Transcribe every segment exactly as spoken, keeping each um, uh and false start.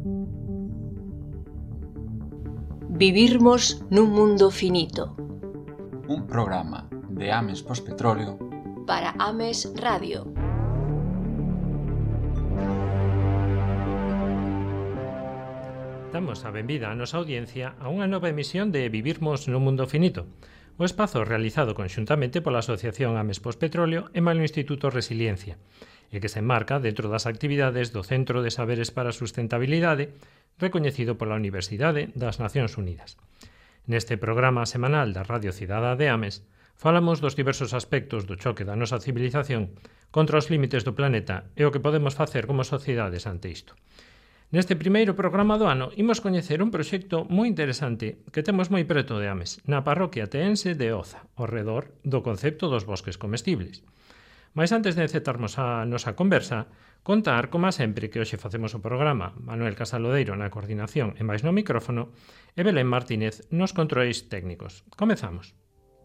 Vivirmos nun mundo finito. Un programa de Ames Pospetróleo para Ames Radio. Damos a benvida a nosa audiencia a unha nova emisión de Vivirmos nun mundo finito, o espazo realizado conxuntamente pola Asociación Ames Pospetróleo e polo Instituto Resiliencia, e que se enmarca dentro das actividades do Centro de Saberes para a Sustentabilidade, recoñecido pola Universidade das Nacións Unidas. Neste programa semanal da Radio Cidade de Ames, falamos dos diversos aspectos do choque da nosa civilización contra os límites do planeta e o que podemos facer como sociedades ante isto. Neste primeiro programa do ano, imos coñecer un proxecto moi interesante que temos moi preto de Ames, na parroquia teense de Oza, ao redor do concepto dos bosques comestibles. Mais antes de encetarmos a nosa conversa, contar, como sempre, que hoxe facemos o programa Manuel Casalodeiro na coordinación e máis no micrófono e Belén Martínez nos controis técnicos. Comezamos.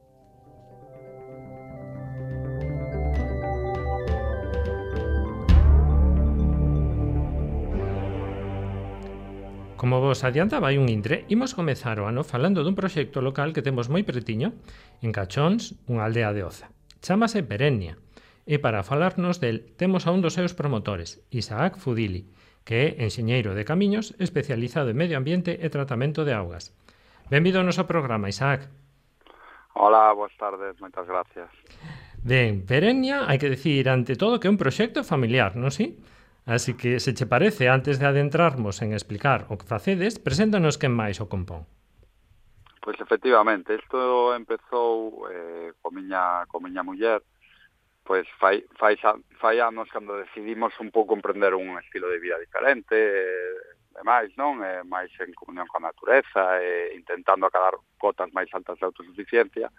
Como vos adiantaba hai un intre, imos comezar o ano falando dun proxecto local que temos moi pretiño, en Cachóns, unha aldea de Oza. Chámase Perennia. E para falarnos del, temos a un dos seus promotores, Isaac Fudili, que é enxeñeiro de camiños especializado en medio ambiente e tratamento de augas. Benvido ao noso programa, Isaac. Hola, boas tardes, moitas gracias. Ben, Perennia, hai que decir ante todo que é un proxecto familiar, non si? Así que, se che parece, antes de adentrarmos en explicar o que facedes, preséntanos quen máis o compón. Pois efectivamente, isto empezou eh, co miña, co miña muller, pois fai, fai, fai anos cando decidimos un pouco emprender un estilo de vida diferente, e máis, non? E máis en comunión coa natureza, e intentando acadar cotas máis altas de autosuficiencia,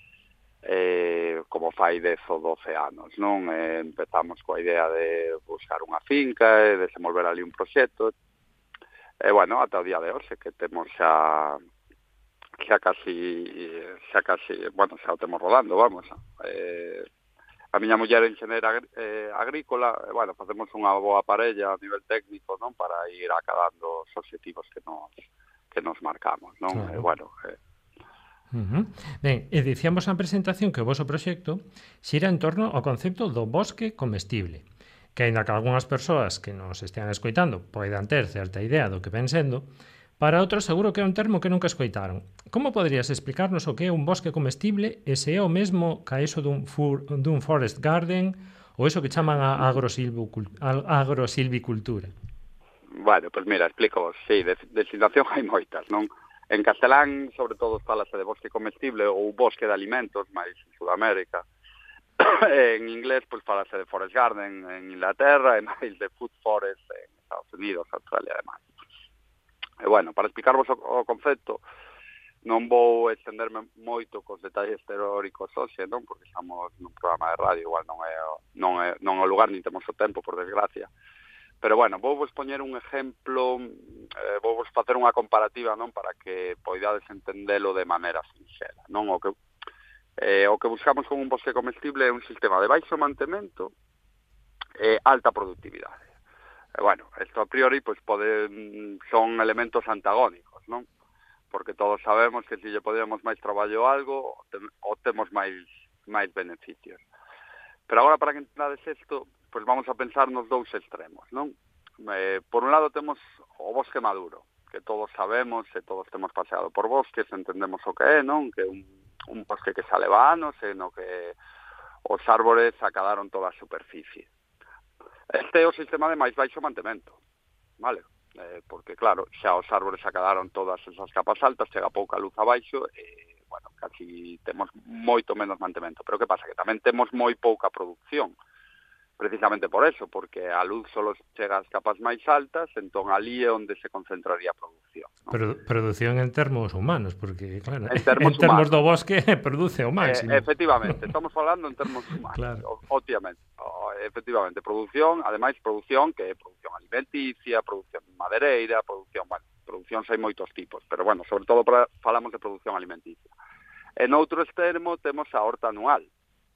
e, como fai dez ou doce anos, non? E empezamos coa idea de buscar unha finca e desenvolver ali un proxecto, e, bueno, ata o día de hoxe, que temos xa xa casi, xa casi, bueno, xa o temos rodando, vamos, e a miña muller é enxeñeira eh, agrícola, e, bueno, facemos unha boa parella a nivel técnico, non, para ir acadando os obxectivos que nos que nos marcamos, non? Claro. E, bueno, eh... Uh-huh. Ben, e dicíamos na presentación que o voso proxecto xira en torno ao concepto do bosque comestible, que aínda que algunhas persoas que nos estean escoitando poidan ter certa idea do que ven sendo, para outros seguro que é un termo que nunca escoitaron. Como poderías explicarnos o que é un bosque comestible e se é o mesmo ca iso dun, fur, dun forest garden ou iso que chaman a agrosilvicultura? Bueno, pois pues mira, explico vos. Sí, de designación hai moitas, non? En castelán, sobre todo, falase de bosque comestible ou bosque de alimentos, máis en Sudamérica. En inglés, pois pues, falase de forest garden en Inglaterra e máis de food forest en Estados Unidos, Australia e máis. E, bueno, para explicarvos o, o concepto, non vou extenderme moito cos detalles teóricos hoxe, non? Porque estamos nun programa de radio, igual non é, non é, non é o lugar, nin temos o tempo, por desgracia. Pero, bueno, vou vos poñer un exemplo, eh, vou vos facer unha comparativa, non? Para que poidades entendelo de maneira sinxela, non? O que, eh, o que buscamos con un bosque comestible é un sistema de baixo mantemento e alta productividade. E, bueno, isto a priori pois pode, son elementos antagónicos, non? Porque todos sabemos que se lle podemos máis traballo algo, o temos máis máis beneficios. Pero agora, para que entendades isto, pois vamos a pensar nos dous extremos, non? Eh, por un lado temos o bosque maduro, que todos sabemos e todos temos paseado por bosques, entendemos o que é, non? Que é un, un bosque que xa leva anos, e no que os árbores acadaron toda a superficie. Este é o sistema de máis baixo mantemento, vale? Eh, porque, claro, xa os árbores acadaron todas esas capas altas, chega pouca luz abaixo, e, bueno, casi temos moito menos mantemento. Pero que pasa? Que tamén temos moi pouca producción, precisamente por eso, porque a luz só chega ás capas máis altas, entón ali é onde se concentraría a producción, ¿no? Pero producción en termos humanos, porque, claro, en termos, en termos do bosque produce o máximo. Eh, efectivamente, estamos falando en termos humanos, claro. Obviamente. Efectivamente, producción, ademais producción que é producción alimenticia, producción madereira, producción, bueno, producción hai moitos tipos, pero, bueno, sobre todo para, falamos de producción alimenticia. En outro extremo temos a horta anual,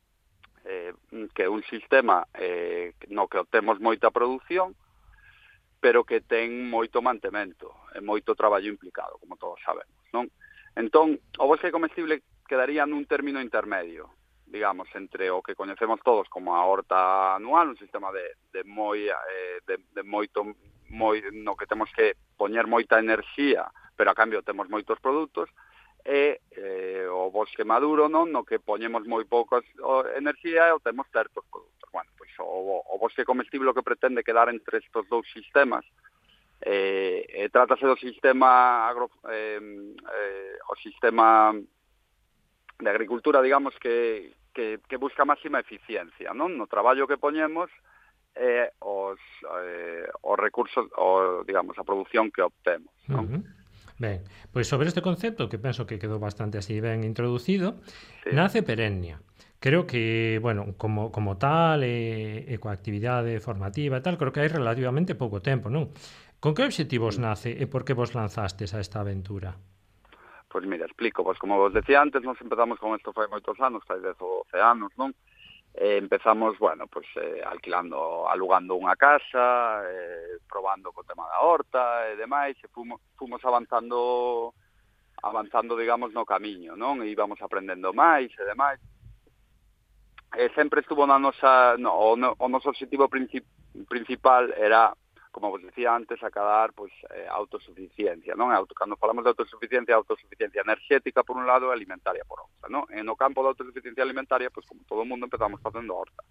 eh, que é un sistema eh, no que obtemos moita produción, pero que ten moito mantemento e moito traballo implicado, como todos sabemos, non? Entón, o bosque comestible quedaría nun término intermedio, digamos, entre o que coñecemos todos como a horta anual, un sistema de, de moi eh, de, de moito moi, no que temos que poñer moita enerxía, pero a cambio temos moitos produtos, e eh, o bosque maduro, non, no que poñemos moi pouca enerxía e o temos certos produtos. Bueno, pois o, o bosque comestible que pretende quedar entre estes dous sistemas, eh, eh, trátase do sistema agro, eh, eh, o sistema de agricultura, digamos, que, que, que busca máxima eficiencia, non? No traballo que poñemos e eh, os, eh, os recursos, o, digamos, a produción que obtemos, non? Uh-huh. Ben, pois sobre este concepto, que penso que quedou bastante así ben introducido, sí. Nace Perennia. Creo que, bueno, como, como tal, e, e coa actividade formativa e tal, creo que hai relativamente pouco tempo, non? Con que obxectivos nace e por que vos lanzastes a esta aventura? Pois mira, explico, pois como vos decía antes, nos empezamos con isto fai moitos anos, fai dez ou doce anos, non? Eh, empezamos, bueno, pois eh, alquilando, alugando unha casa, eh, probando co tema da horta e demais, e fomos, fomos avanzando, avanzando, digamos, no camiño, non? E íbamos aprendendo máis e demais. E sempre estuvo na nosa, no, o, no, o noso objetivo princip, principal era, como vos decía antes, acadar pois, eh, autosuficiencia, non? Auto, cando falamos de autosuficiencia, autosuficiencia enerxética por un lado e alimentaria por outra, non? E no campo da autosuficiencia alimentaria, pois como todo o mundo empezamos facendo horta.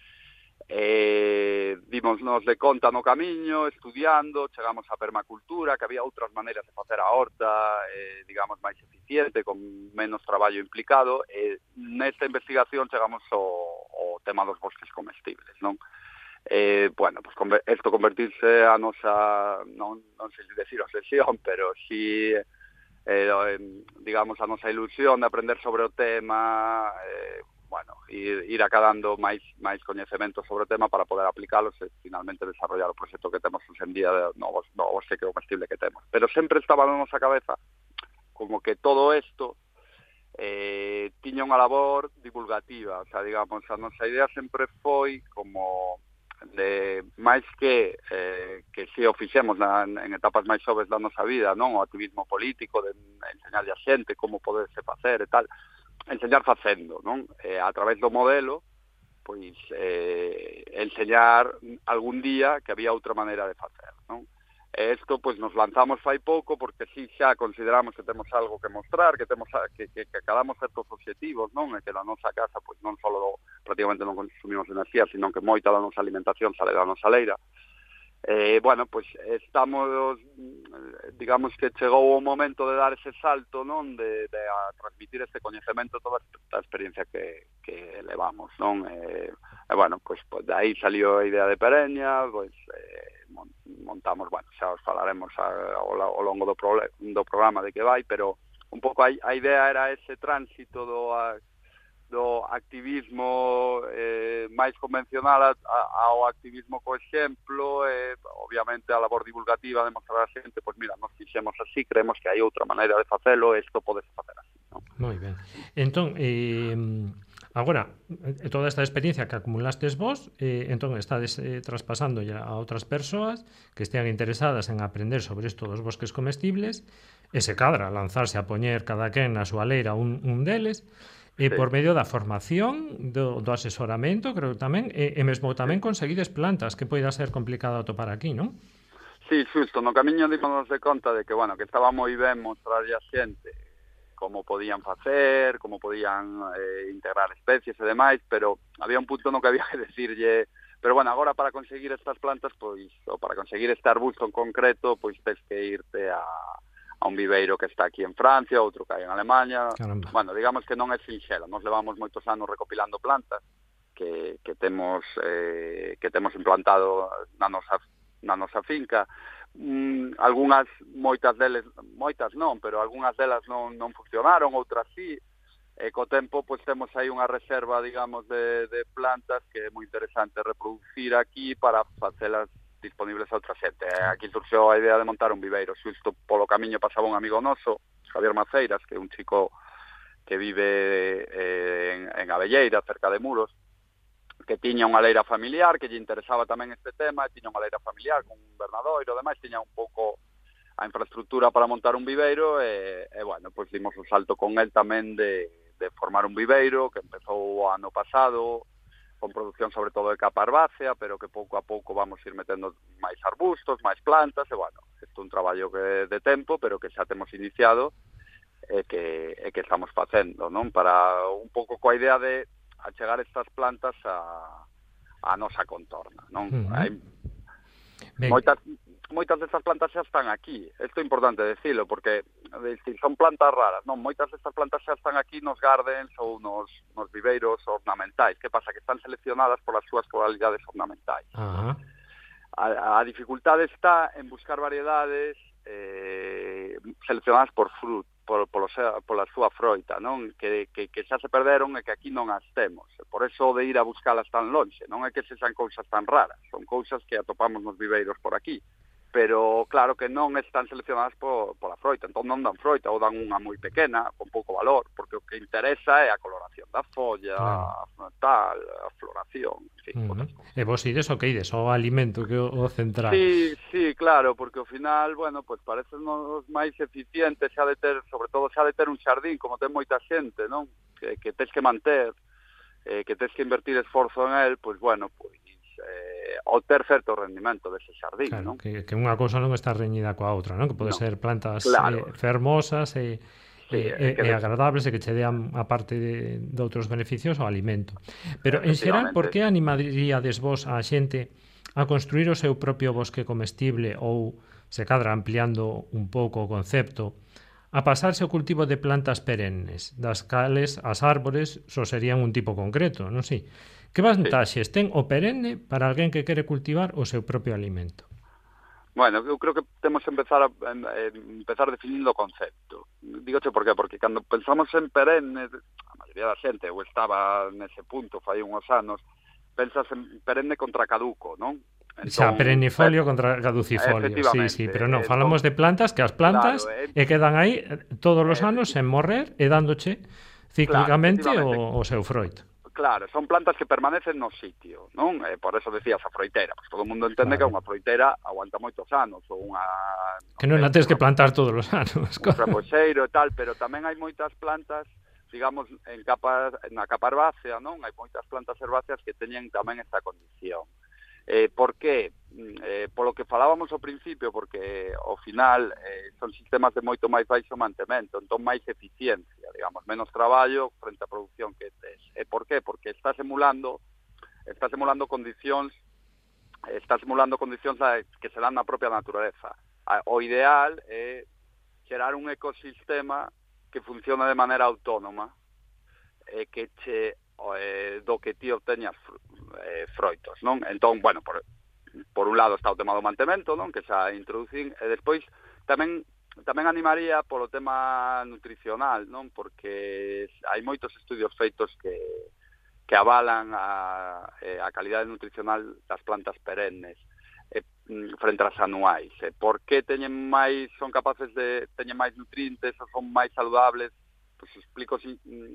Eh, dimosnos de conta no camiño, estudiando, chegamos á permacultura, que había outras maneiras de facer a horta, eh, digamos, máis eficiente, con menos traballo implicado, e nesta investigación chegamos ao, ao tema dos bosques comestibles, non? Eh, bueno, pues isto convertirse a nosa, non, non sei decir obsesión, pero si, eh, digamos, a nosa ilusión de aprender sobre o tema, eh, bueno, ir, ir acadando máis, máis coñecementos sobre o tema para poder aplicalos e finalmente desarrollar o proxecto que temos hoxe en día de novos, novos que comestible que temos. Pero sempre estaba na nosa cabeza como que todo isto eh, tiña unha labor divulgativa, o sea, digamos, a nosa idea sempre foi como de máis que eh, que se o fixemos na, en etapas máis xoves da nosa vida, non? O activismo político, de enseñarlle a xente como poderse facer e tal, enseñar facendo, non? Eh, a través do modelo, pois, eh, enseñar algún día que había outra maneira de facer, non? E isto, pois, nos lanzamos fai pouco, porque si xa consideramos que temos algo que mostrar, que temos a, que, que, que acadamos certos obxectivos, non? E que na nosa casa, pois, non só prácticamente non consumimos enerxía, sino que moita da nosa alimentación sale da nosa leira. Eh, bueno, pois estamos, digamos que chegou o momento de dar ese salto, non? De, de a transmitir este coñecemento, toda esta experiencia que, que levamos, non? Eh, e, bueno, pois, pois de aí salió a idea de Perennia, pois eh, montamos, bueno, xa os falaremos a, ao, ao longo do, pro, do programa de que vai, pero un pouco a, a idea era ese tránsito do, a, do activismo eh, máis convencional a, a, ao activismo co exemplo, e obviamente a labor divulgativa de mostrar a xente, pois mira, nos fixemos así, creemos que hai outra maneira de facelo, e isto pode facer así, non? Moi ben. Entón, eh, agora, toda esta experiencia que acumulastes vos, eh, entón estades eh, traspasando ya a outras persoas que estean interesadas en aprender sobre isto dos bosques comestibles, e se cadra lanzarse a poñer cada quen na súa leira un, un deles, e sí. Por medio da formación, do, do asesoramento, creo tamén, e, e mesmo tamén conseguides plantas, que poida ser complicado atopar aquí, non? Sí, xusto, no camiño dimos de conta de que, bueno, que estaba moi ben mostrarlle a xente como podían facer, como podían eh, integrar especies e demais, pero había un punto no que había que decirlle, pero bueno, agora para conseguir estas plantas, pois, ou para conseguir este arbusto en concreto, pois tens que irte a a un viveiro que está aquí en Francia, outro que hai en Alemanha. Caramba. Bueno, digamos que non é sinxelo, nos levamos moitos anos recopilando plantas que, que temos eh, que temos implantado na nosa, na nosa finca. Mm, algunhas, moitas deles, moitas non, pero algunhas delas non, non funcionaron, outras sí. E co tempo, pois temos aí unha reserva, digamos, de, de plantas que é moi interesante reproducir aquí para facelas disponibles a outra xente. Aquí surxeu a idea de montar un viveiro. Xusto polo camiño pasaba un amigo noso, Javier Maceiras, que é un chico que vive eh, en, en Abelleira, cerca de Muros, que tiña unha leira familiar, que lle interesaba tamén este tema, e tiña unha leira familiar con un invernadoiro, ademais tiña un pouco a infraestructura para montar un viveiro, e, e bueno, pois dimos o salto con el tamén de, de formar un viveiro, que empezou o ano pasado, con producción sobre todo de capa herbácea, pero que pouco a pouco vamos ir metendo máis arbustos, máis plantas, e bueno, isto é un traballo que de tempo, pero que xa temos iniciado, e que, e que estamos facendo, non? Para un pouco coa idea de achegar estas plantas a, a nosa contorna, non? Uh-huh. Hai moitas, moitas destas plantas xa están aquí. Isto é importante decirlo, porque decir, son plantas raras, non? Moitas destas plantas xa están aquí nos gardens ou nos, nos viveiros ornamentais. Que pasa? Que están seleccionadas por as súas cualidades ornamentais. Uh-huh. A, a dificultade está en buscar variedades eh, seleccionadas por fruto, por, por, por a súa froita, non? Que, que, que xa se perderon e que aquí non as temos. Por eso de ir a buscalas tan lonxe, non é que sexan cousas tan raras, son cousas que atopamos nos viveiros por aquí, pero claro que non están seleccionadas por, por a froita, entón non dan froita ou dan unha moi pequena, con pouco valor, porque o que interesa é a coloración da folla, claro, tal, a floración, sí, uh-huh. E vos ides o que ides, o alimento que o, o central. Sí, sí, claro, porque ao final, bueno, pues parece nos máis eficiente xa de ter, sobre todo xa de ter un xardín, como ten moita xente, non? Que, que tens que manter, eh, que tens que invertir esforzo en el, pues bueno, pues eh, o ter certo rendimento dese xardín, claro, non? Que, que unha cousa non está reñida coa outra, non? Que pode no, ser plantas claro, eh, fermosas e, sí, e, e, e agradables e que che dean, a parte de, de outros beneficios, o alimento. Pero, en xeral, por que animaríades vos a xente a construir o seu propio bosque comestible ou, se cadra ampliando un pouco o concepto, a pasarse o cultivo de plantas perennes, das cales as árbores só serían un tipo concreto, non sei? Que vantaxes ten o perenne para alguén que quere cultivar o seu propio alimento? Bueno, eu creo que temos que empezar a, a empezar definindo o concepto. Dígoche por qué, porque cando pensamos en perenne, a maioría da xente, ou estaba nese punto fai uns anos, pensas en perenne contra caduco, non? Entón, xa, perennifolio per... contra caducifolio, sí, sí, pero non, entón, falamos de plantas que as plantas claro, eh, e quedan aí todos os anos sen morrer e dándoche cíclicamente claro, o, o seu froito. Claro, son plantas que permanecen no sitio, non? Eh, por eso decías a froiteira, porque todo o mundo entende claro, que unha froiteira aguanta moitos anos, ou unha... Que non a tens que plantar todos os anos. Un repoxeiro e tal, pero tamén hai moitas plantas, digamos, en capa, na capa herbácea, non? Hai moitas plantas herbáceas que teñen tamén esta condición. Eh, por qué? Eh, polo que falábamos ao principio, porque ao final eh, son sistemas de moito máis baixo mantemento, entón máis eficiencia, digamos, menos traballo frente á produción que tes. E por qué? Porque está simulando está simulando condicións está simulando condicións que se dan na propia natureza. O ideal é xerar un ecosistema que funcione de maneira autónoma e que che eh, do que ti obteñas eh, froitos, non? Entón, bueno, por, por un lado está o tema do mantemento, non? Que xa introducín, e despois tamén tamén animaría polo tema nutricional, non? Porque hai moitos estudios feitos que que avalan a, a calidade nutricional das plantas perennes eh, frente ás anuais. Eh, por que teñen máis, son capaces de teñen máis nutrientes ou son máis saludables? Pues explico sin,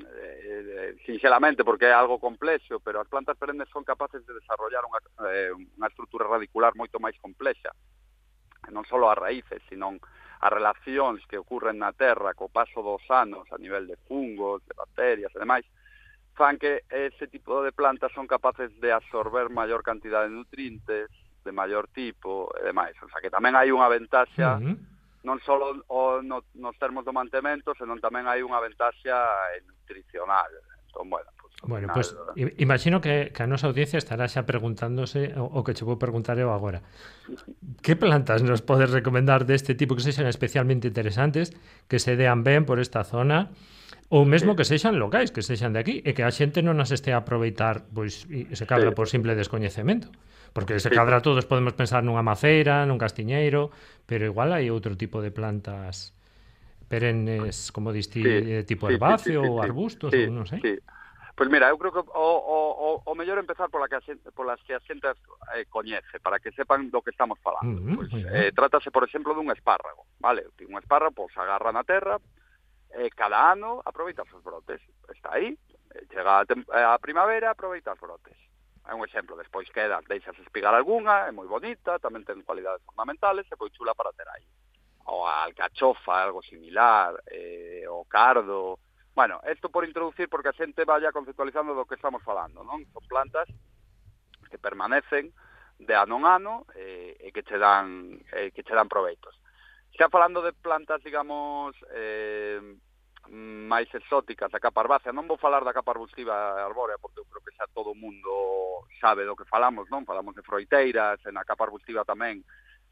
eh, sinceramente porque é algo complexo, pero as plantas perennes son capaces de desarrollar unha, eh, unha estrutura radicular moito máis complexa, non só as raíces, sino as relacións que ocurren na terra co paso dos anos a nivel de fungos, de bacterias e demais, fan que ese tipo de plantas son capaces de absorber maior cantidade de nutrientes, de maior tipo e demais. O sea que tamén hai unha ventaxa uh-huh. non só o, no, nos termos do mantemento, senón tamén hai unha ventaxa nutricional. Entón, bueno, pues, bueno, pues imagino que, que a nosa audiencia estará xa preguntándose o, o que che vou preguntar eu agora. Que plantas nos podes recomendar deste tipo que sexan especialmente interesantes, que se dean ben por esta zona, ou mesmo sí. que sexan locais, que sexan de aquí, e que a xente non as este a aproveitar, pois, e se cadra sí. por simple descoñecemento? Porque se cadra todos podemos pensar nunha maceira, nun castiñeiro, pero igual hai outro tipo de plantas perennes, como diste, sí. de tipo herbáceo sí, sí, sí, ou arbustos, sí, ou non sei. Sí. Pois mira, eu creo que o, o, o mellor empezar pola que a xente, polas que a xente eh, coñece, para que sepan do que estamos falando. Uh-huh, pois, eh, trátase, por exemplo, dun espárrago, vale? Un espárrago, pois, agarra na terra, eh, cada ano aproveita os brotes. Está aí, chega a, a primavera, aproveita os brotes. é un exemplo. Despois quedas, deixas espigar algunha, é moi bonita, tamén ten cualidades ornamentales, e foi chula para ter aí. O a alcachofa, algo similar, eh, o cardo. Bueno, isto por introducir, porque a xente vaya conceptualizando do que estamos falando, non? Son plantas que permanecen de ano en ano eh, e que che dan, eh, que che dan proveitos. Xa falando de plantas, digamos, eh, máis exóticas, a capa herbácea, non vou falar da capa arbustiva arbórea, porque eu creo que xa todo o mundo sabe do que falamos, non? Falamos de froiteiras, e na capa arbustiva tamén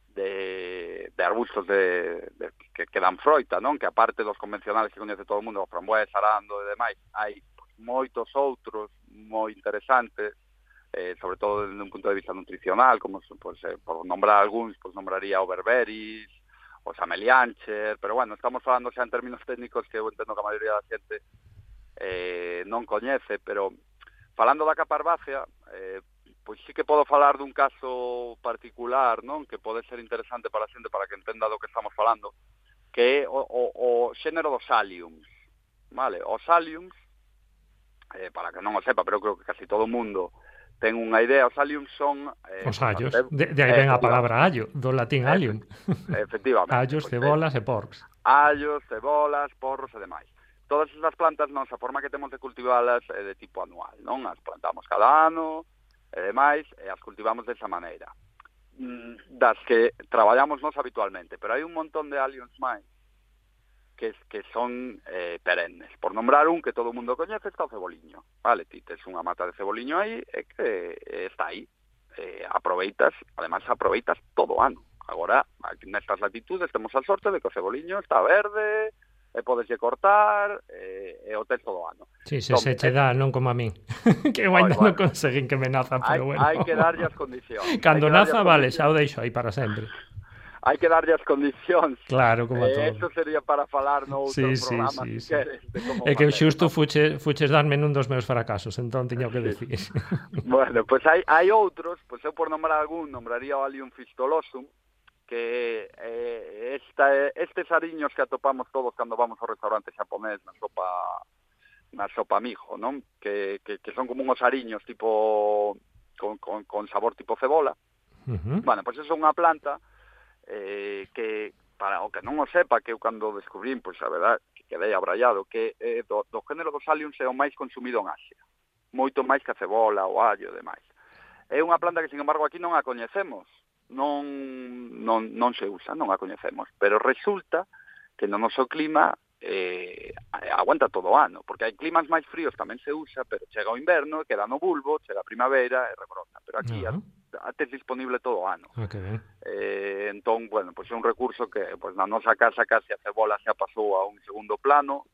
de, de arbustos de, de, que, que dan froita, non? Que aparte dos convencionales que coñece todo o mundo, o frambués, arando e demais, hai pues, moitos outros moi interesantes, eh, sobre todo desde un punto de vista nutricional, como pues, eh, por nombrar algúns, pues nombraría o berberis, o sameliancher, pero bueno, estamos falando xa en términos técnicos que eu entendo que a maioría da xente eh, non coñece, pero falando da capa herbácea, eh, pois sí que podo falar dun caso particular, non? Que pode ser interesante para a xente para que entenda do que estamos falando, que é o, o, o xénero dos alliums, vale? Os alliums, eh, para que non o sepa, pero creo que casi todo o mundo ten unha idea, os alliums son... Eh, os allos, de, de aí ven a palabra allo, do latín allium. Efectivamente. Allos, cebolas e porros. Allos, cebolas, porros e demais. Todas esas plantas, non, a forma que temos de cultivalas é de tipo anual, non? As plantamos cada ano e demais, e as cultivamos desa maneira. Das que traballamos nos habitualmente, pero hai un montón de alliums máis que, que son eh, perennes. Por nombrar un que todo o mundo coñece, está o ceboliño. Vale, ti tes unha mata de ceboliño aí e que eh, está aí. Eh, aproveitas, además aproveitas todo o ano. Agora, aquí nestas latitudes temos a sorte de que o ceboliño está verde, e podeslle cortar, e, e o tes todo o ano. Sí, se se che dá, non como a min. Que eu ainda non conseguín que me naza, pero bueno. Hai que darlle as condicións. Cando naza, vale, xa o deixo aí para sempre. Hai que darlle as condicións. Claro, como a todo. Eh, eso sería para falar no outro sí, programa, sí, sí, si queres. É que xusto fuches, fuches darme nun dos meus fracasos, entón tiño que decir. Bueno, pois pues hai, hai outros, pois pues eu por nombrar algún, nombraría o Allium fistulosum, que eh, esta, estes ariños que atopamos todos cando vamos ao restaurante xaponés na sopa na sopa mijo, non? Que, que, que son como uns ariños tipo con, con, con sabor tipo cebola. Uh-huh. Bueno, pois pues eso é unha planta eh, que, para o que non o sepa, que eu cando descubrín, pois pues, a verdade, que quedei abrallado, que eh, do, do género dos alliums é o máis consumido en Asia. Moito máis que a cebola, o allo e demais. É unha planta que, sin embargo, aquí non a coñecemos. Non, non, non se usa, non a coñecemos, pero resulta que no noso clima eh, aguanta todo o ano, porque hai climas máis fríos tamén se usa, pero chega o inverno, queda no bulbo, chega a primavera e rebrota, pero aquí uh-huh. a, a tes disponible todo o ano. Okay. Eh, entón, bueno, pois é un recurso que pois, na nosa casa case a cebola xa pasou a un segundo plano,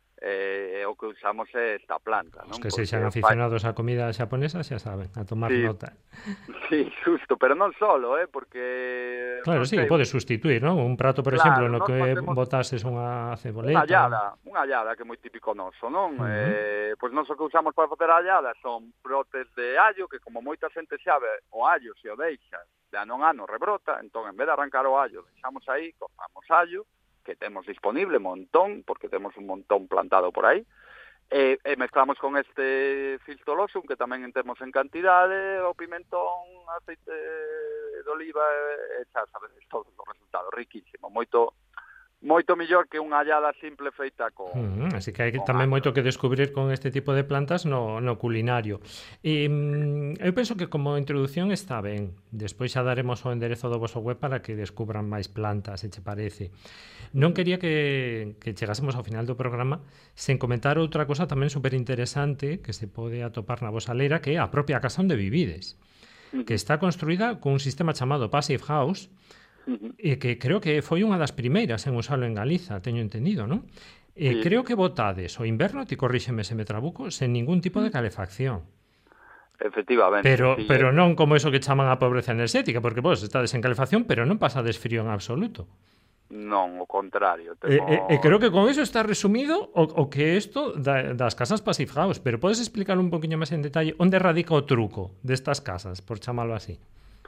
eh, o que usamos é esta planta, non? Os que sexan aficionados á comida xaponesa xa saben, a tomar sí, nota. Sí, justo, pero non solo, eh, porque... Claro, sí, podes sustituir, non? Un prato, por claro, exemplo, no que facemos... botases unha ceboleta. Unha allada, unha allada que é moi típico noso, non? Uh-huh. Eh, pois noso que usamos para facer allada son brotes de allo, que como moita xente sabe, o allo se o deixa de ano en ano rebrota, entón en vez de arrancar o allo, deixamos aí, cortamos allo, que temos disponible montón, porque temos un montón plantado por aí, e, e mezclamos con este fistulosum, que tamén temos en cantidade, o pimentón, aceite de oliva, e xa sabes todos os resultados, riquísimo, moito moito mellor que unha allada simple feita con... Uh-huh, así que hai tamén moito que descubrir con este tipo de plantas no, no culinario. E, eu penso que como introducción está ben. Despois xa daremos o enderezo do voso web para que descubran máis plantas, se che parece. Non quería que, que chegásemos ao final do programa sen comentar outra cosa tamén superinteresante que se pode atopar na vosa leira, que é a propia casa onde vivides, uh-huh. que está construída con un sistema chamado Passive House, Uh-huh. e que creo que foi unha das primeiras en usarlo en Galiza, teño entendido, non? E sí. Creo que botades o inverno, ti corríxeme se me trabuco, sen ningún tipo de calefacción. Efectivamente. Pero, sí, pero non como eso que chaman a pobreza enerxética, porque vos estades en calefacción, pero non pasades frío en absoluto. Non, o contrario. Temo... E, e, e creo que con eso está resumido o, o que isto da, das casas Passive House, pero podes explicar un poquinho máis en detalle onde radica o truco destas casas, por chamalo así?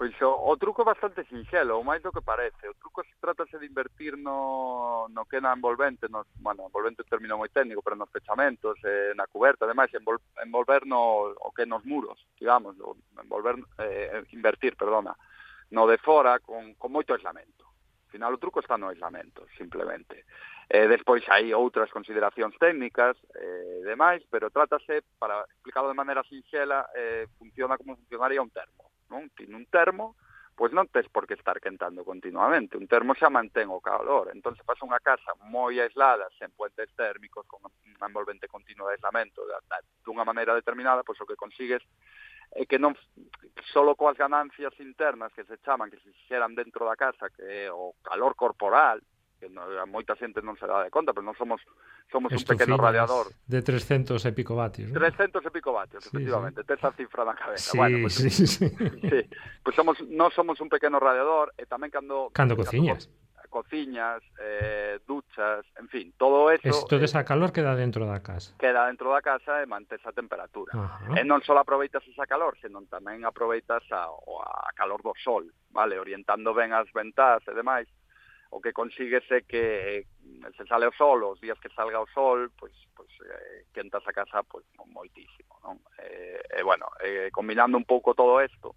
Pois o, o truco é bastante sinxelo, o máis do que parece. O truco se trátase de invertir no, no que na envolvente, no, bueno, envolvente é un término moi técnico, pero nos fechamentos, eh, na cuberta, ademais, envol, envolver no, o que nos muros, digamos, o envolver, eh, invertir, perdona, no de fora con, con moito aislamento. Al final o truco está no aislamento, simplemente. Eh, despois hai outras consideracións técnicas e eh, demais, pero trátase, para explicarlo de maneira sinxela, eh, funciona como funcionaría un termo. Non? Tiene un termo, pois non tes por que estar quentando continuamente. Un termo xa mantén o calor. Entón, se pasa unha casa moi aislada, sen puentes térmicos, con unha envolvente continua de aislamento, dunha maneira determinada, pois o que consigues é que non solo coas ganancias internas que se chaman, que se xeran dentro da casa, que é o calor corporal, que no, a moita xente non se dá de conta, pero non somos somos un pequeno radiador de trescentos e pico vatios, ¿no? trescentos e pico vatios, sí, efectivamente, sí. Tes a cifra na cabeza. Sí, bueno, pues, sí, sí. sí. Pues somos, non somos un pequeno radiador, e tamén cando... Cando cociñas. Cociñas, eh, duchas, en fin, todo eso... Es, todo esa calor queda dentro da casa. Queda dentro da casa e mantén esa temperatura. Ajá. E non só aproveitas esa calor, senón tamén aproveitas a, a calor do sol, vale? Orientando ben as ventás e demais, o que consigues é que se sale o sol, os días que salga o sol, pois, pois eh, quentas a casa pois, moitísimo, non? E, eh, bueno, eh, combinando un pouco todo isto,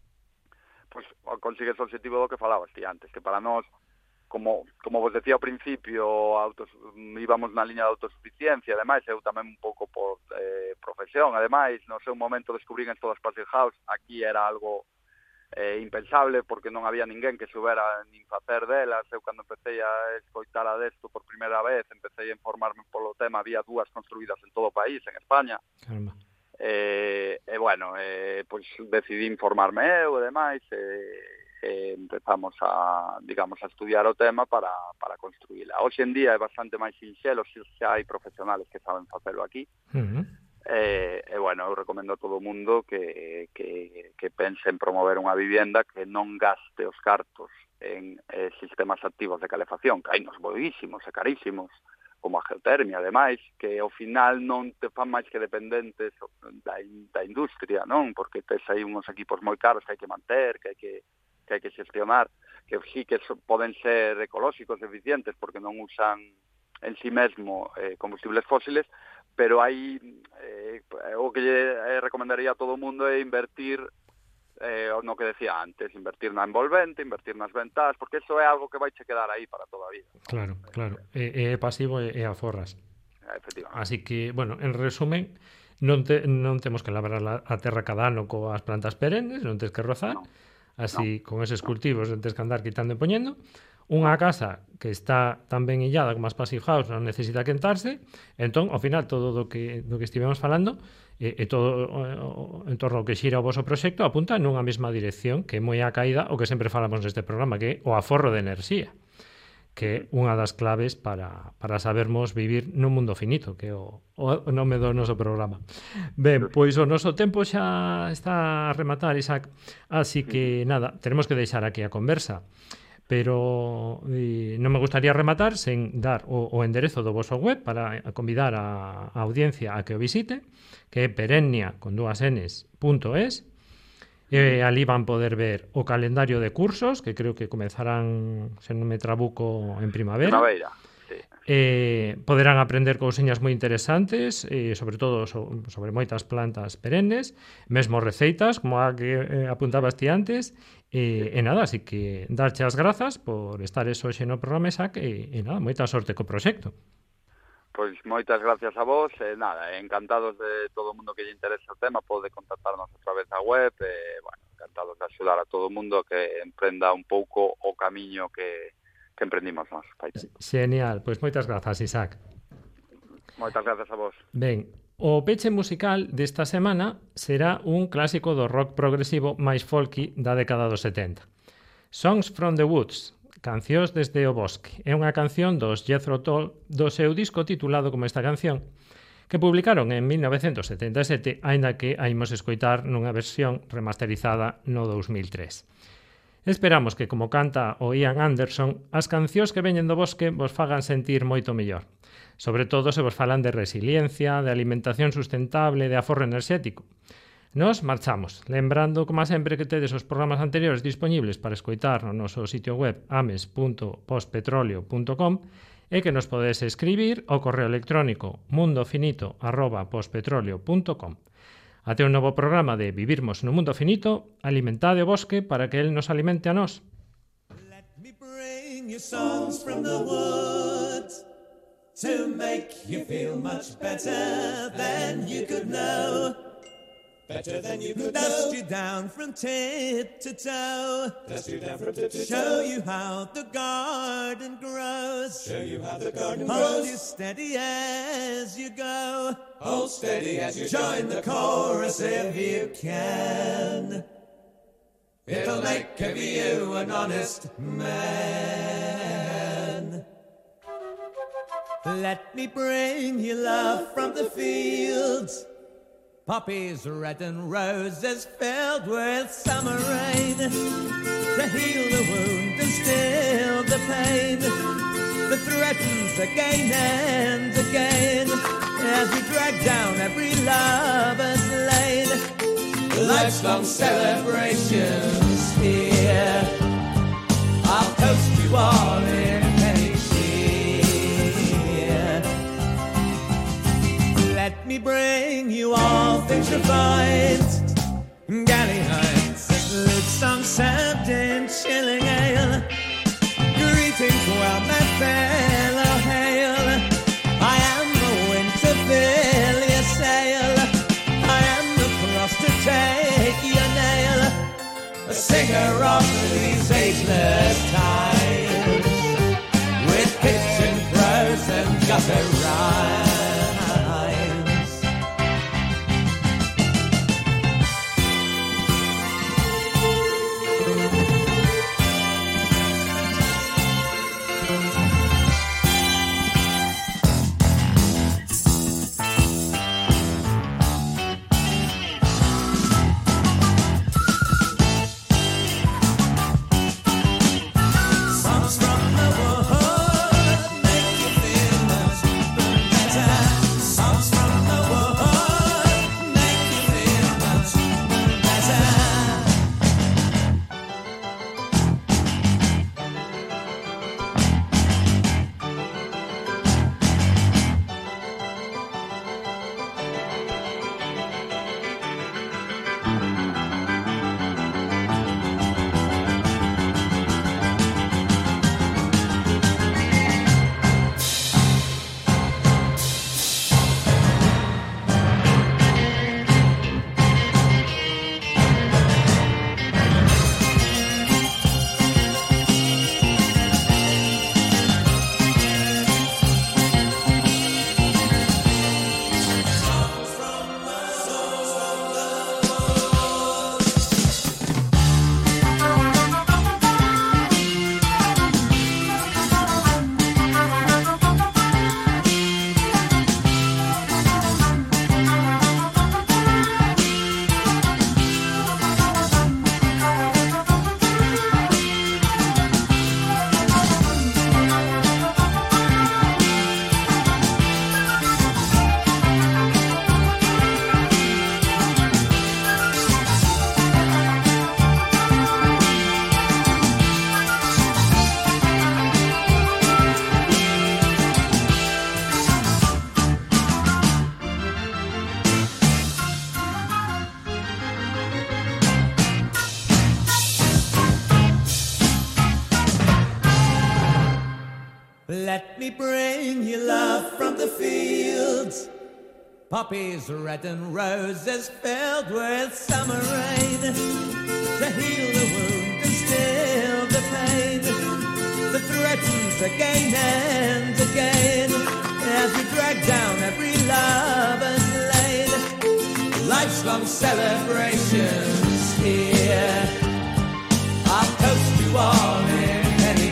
pois consigues o objetivo do que falabas ti antes, que para nós, como como vos decía ao principio, autos, íbamos na liña de autosuficiencia, ademais, eu tamén un pouco por eh, profesión, ademais, no seu momento descubrín en todas as Passive House, aquí era algo eh, impensable, porque non había ninguén que soubera nin facer delas. Eu, cando empecé a escoitar a desto por primeira vez, empecé a informarme polo tema, había dúas construídas en todo o país, en España. Caramba. E, eh, eh, bueno, eh, pois decidí informarme eu e demais, e eh, eh, empezamos a, digamos, a estudiar o tema para, para construíla. Hoxe en día é bastante máis sinxelo, se xa hai profesionales que saben facelo aquí. Uh-huh. E, eh, eh, bueno, eu recomendo a todo o mundo que, que, que pense en promover unha vivienda que non gaste os cartos en eh, sistemas activos de calefacción, que hai nos boísimos e carísimos, como a geotermia, ademais, que ao final non te fan máis que dependentes da, da industria, non? Porque tes aí uns equipos moi caros que hai que manter, que hai que que hai que xestionar, que sí que so, poden ser ecolóxicos, eficientes, porque non usan en sí mesmo eh, combustibles fósiles, pero hai eh, o que lle recomendaría a todo o mundo é invertir eh, no que decía antes, invertir na envolvente, invertir nas ventas, porque eso é algo que vai che quedar aí para toda a vida, ¿no? Claro, claro, é, é pasivo e, e aforras. Efectivamente. Así que, bueno, en resumen, non, te, non temos que labrar a, a terra cada ano coas plantas perennes, non tens que rozar, no. Así, no. Con eses cultivos non tens que andar quitando e poñendo. Unha casa que está tan ben illada como as Passive House non necesita quentarse, entón, ao final, todo do que, do que estivemos falando e, e todo o, en torno ao que xira o vosso proxecto apunta nunha mesma dirección, que é moi a caída o que sempre falamos neste programa, que é o aforro de enerxía, que é unha das claves para, para sabermos vivir nun mundo finito, que é o, o nome do noso programa. Ben, pois o noso tempo xa está a rematar, Isaac, así que nada, tenemos que deixar aquí a conversa, pero eh, non me gustaría rematar sen dar o, o enderezo do voso web para convidar a, a audiencia a que o visite, que é perennia con dúas enes punto es. E ali van poder ver o calendario de cursos, que creo que comezarán, se non me trabuco, en primavera. Primavera, sí. Eh, poderán aprender cousiñas moi interesantes, eh, sobre todo so, sobre moitas plantas perennes, mesmo receitas, como a que eh, apuntabas ti antes, e, e nada, así que darche as grazas por estar eso hoxe no programa, Isaac, e, e nada, moita sorte co proxecto. Pois moitas gracias a vos, e nada, encantados de todo o mundo que lle interesa o tema, pode contactarnos a través da web, e, bueno, encantados de axudar a todo o mundo que emprenda un pouco o camiño que, que emprendimos nós. Genial, pois moitas grazas, Isaac. Moitas grazas a vos. Ben, o peche musical desta semana será un clásico do rock progresivo máis folky da década dos setenta. Songs from the Woods, Cancións desde o bosque. É unha canción dos Jethro Tull do seu disco titulado como esta canción, que publicaron en mil novecentos setenta e sete, aínda que a imos escoitar nunha versión remasterizada no dos mil tres. Esperamos que, como canta o Ian Anderson, as cancións que veñen do bosque vos fagan sentir moito mellor. Sobre todo se vos falan de resiliencia, de alimentación sustentable, de aforro enerxético. Nos marchamos, lembrando, como sempre, que tedes os programas anteriores dispoñibles para escoitar no noso sitio web ames punto pospetroleo punto com e que nos podes escribir ao correo electrónico mundofinito arroba pospetroleo punto com. Até un novo programa de Vivirmos no Mundo Finito, alimentade o bosque para que el nos alimente a nós. Let me bring you songs from the woods to make you feel much better than you could know. Better than you could Dust know. you down from tip to toe. Dust you down from tip to toe. Show you how the garden grows. Show you how the garden Hold grows. Hold you steady as you go. Hold steady as you join the chorus if you can. It'll make of you an honest man. Let me bring you love from the fields. Poppies red and roses filled with summer rain to heal the wound and still the pain that threatens again and again as we drag down every lover's lane. Life's long celebrations here, I'll toast you all in any cheer. Let me bring you all things refined, galley heights, lute songs served in chilling ale. Greetings, well, my fellow hail. I am the wind to fill your sail. I am the cross to take your nail. A singer of these ageless times, with pitch and prose and gutter rhyme. Let me bring you love from the fields, poppies red and roses filled with summer rain, to heal the wound and still the pain that threatens again and again as we drag down every lover's lane. Life's long celebrations here, I'll toast you all in any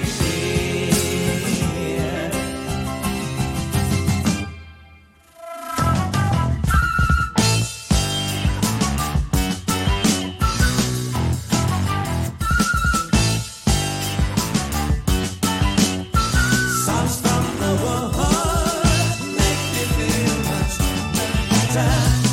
time.